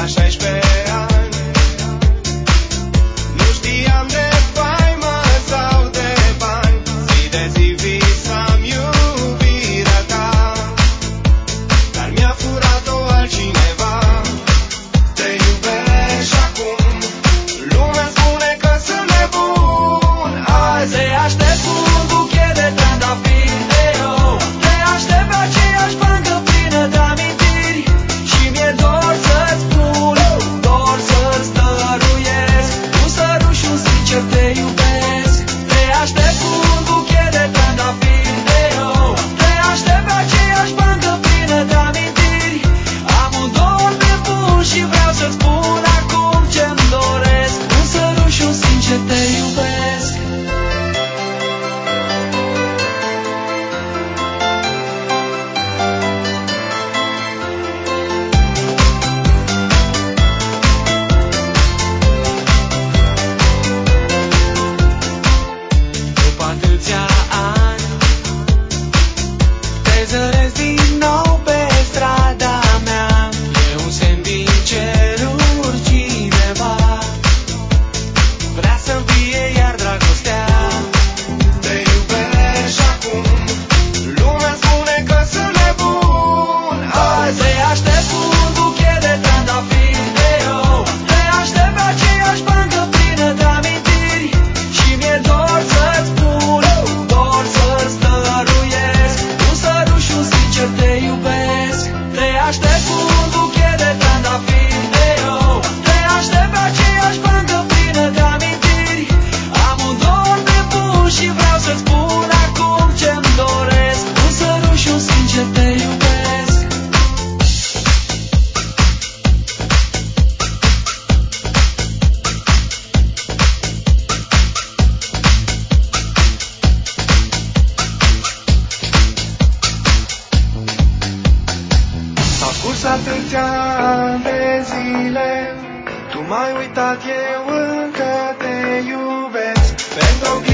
la 16 ani. Nu știam de faimă sau de bani, zi de zi visam iubirea ta, dar mi-a furat-o altcineva. Te iubesc și acum lumea spune că sunt nebun. Azi te aștept cu un buchet de trandafiri, te aștept pe aceeași bancă plină de amintiri și mi-e dor să-ți spun, dor să-ți dăruiesc un sărut și un sincer te iubesc. Te aștept cu un buchet de trandafiri, te aștept pe aceeași bancă plină de amintiri. Am un dor de bun și vreau să-ți spun acum ce-mi doresc, un sărut și un sincer te iubesc. După atâția ani te zăresc din nou pe strada mea. E un semn din ceruri, cineva vrea să-mi fie iar dragostea. Te iubesc și acum lumea spune că sunt nebun. Azi te aștept cu un buchet de trandafiri, te aștept pe aceeași bancă plină de amintiri și mi-e dor să-ți spun, dor să-ți dăruiesc un sărut și un sincer te iubesc. Te aștept cu un buchet de trandafiri, te aștept pe aceeași bancă plină de amintiri. Am un dor de bun și vreau să-ți spun acum ce-mi doresc, un sărut și un sincer te iubesc. S-au scurs atâția ani de zile, tu m-ai uitat, eu încă te iubesc. Pentru